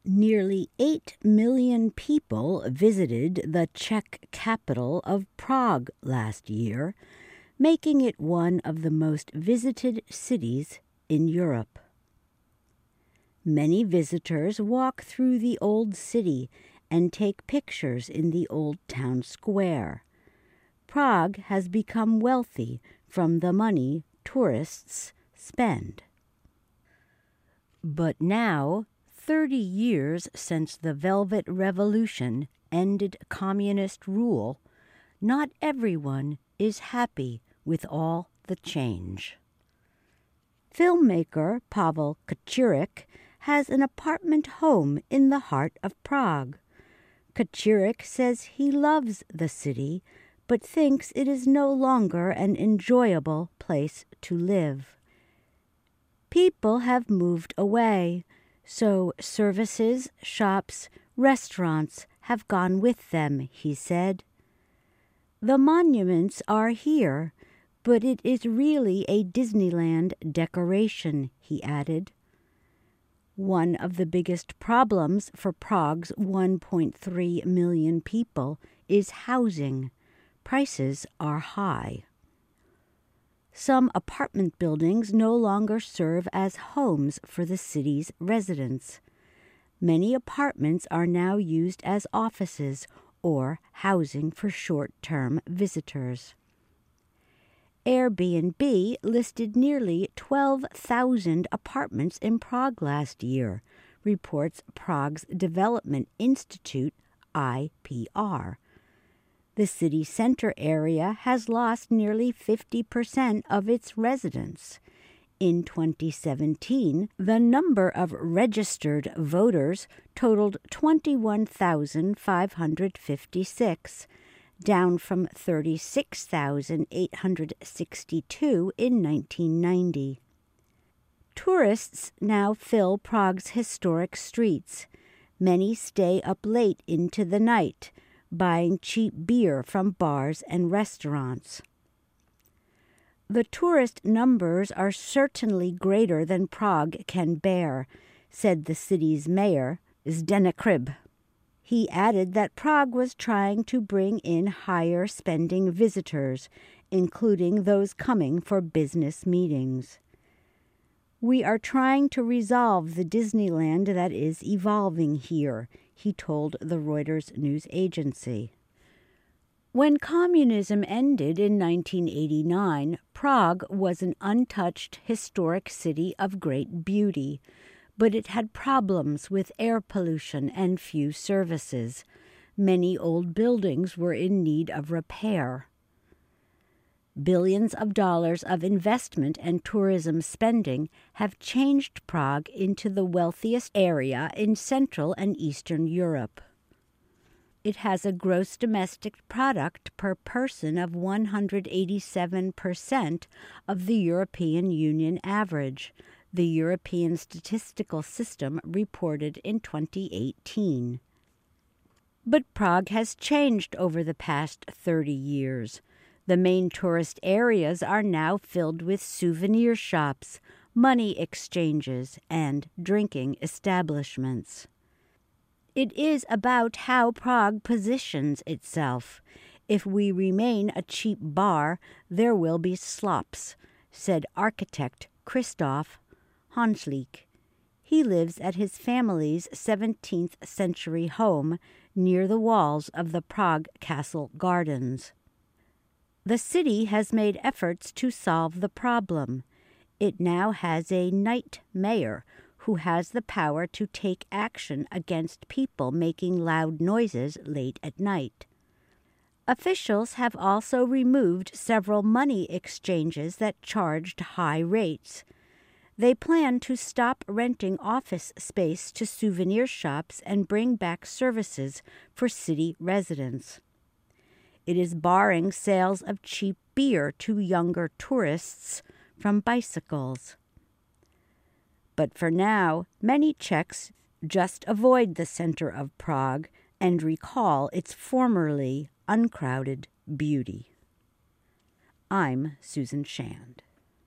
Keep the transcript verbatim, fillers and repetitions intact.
Nearly eight million people visited the Czech capital of Prague last year, making it one of the most visited cities in Europe. Many visitors walk through the old city and take pictures in the old town square. Prague has become wealthy from the money tourists spend. But now, thirty years since the Velvet Revolution ended communist rule, not everyone is happy with all the change. Filmmaker Pavel Kaczmarek has an apartment home in the heart of Prague. Kaczmarek says he loves the city, but thinks it is no longer an enjoyable place to live. People have moved away, so services, shops, restaurants have gone with them, he said. The monuments are here, but it is really a Disneyland decoration, he added. One of the biggest problems for Prague's one point three million people is housing. Prices are high. Some apartment buildings no longer serve as homes for the city's residents. Many apartments are now used as offices or housing for short-term visitors. Airbnb listed nearly twelve thousand apartments in Prague last year, reports Prague's Development Institute, I P R. The city center area has lost nearly fifty percent of its residents. In twenty seventeen, the number of registered voters totaled twenty-one thousand five hundred fifty-six, down from thirty-six thousand eight hundred sixty-two in nineteen ninety. Tourists now fill Prague's historic streets. Many stay up late into the night, buying cheap beer from bars and restaurants. The tourist numbers are certainly greater than Prague can bear, said the city's mayor, Zdeněk Ryb. He added that Prague was trying to bring in higher-spending visitors, including those coming for business meetings. We are trying to resolve the Disneyland that is evolving here, he told the Reuters news agency. When communism ended in nineteen eighty-nine, Prague was an untouched historic city of great beauty, but it had problems with air pollution and few services. Many old buildings were in need of repair. Billions of dollars of investment and tourism spending have changed Prague into the wealthiest area in Central and Eastern Europe. It has a gross domestic product per person of one hundred eighty-seven percent of the European Union average, the European Statistical System reported in twenty eighteen. But Prague has changed over the past thirty years. The main tourist areas are now filled with souvenir shops, money exchanges, and drinking establishments. It is about how Prague positions itself. If we remain a cheap bar, there will be slops, said architect Christoph Hanslik. He lives at his family's seventeenth century home near the walls of the Prague Castle Gardens. The city has made efforts to solve the problem. It now has a night mayor who has the power to take action against people making loud noises late at night. Officials have also removed several money exchanges that charged high rates. They plan to stop renting office space to souvenir shops and bring back services for city residents. It is barring sales of cheap beer to younger tourists from bicycles. But for now, many Czechs just avoid the center of Prague and recall its formerly uncrowded beauty. I'm Susan Shand.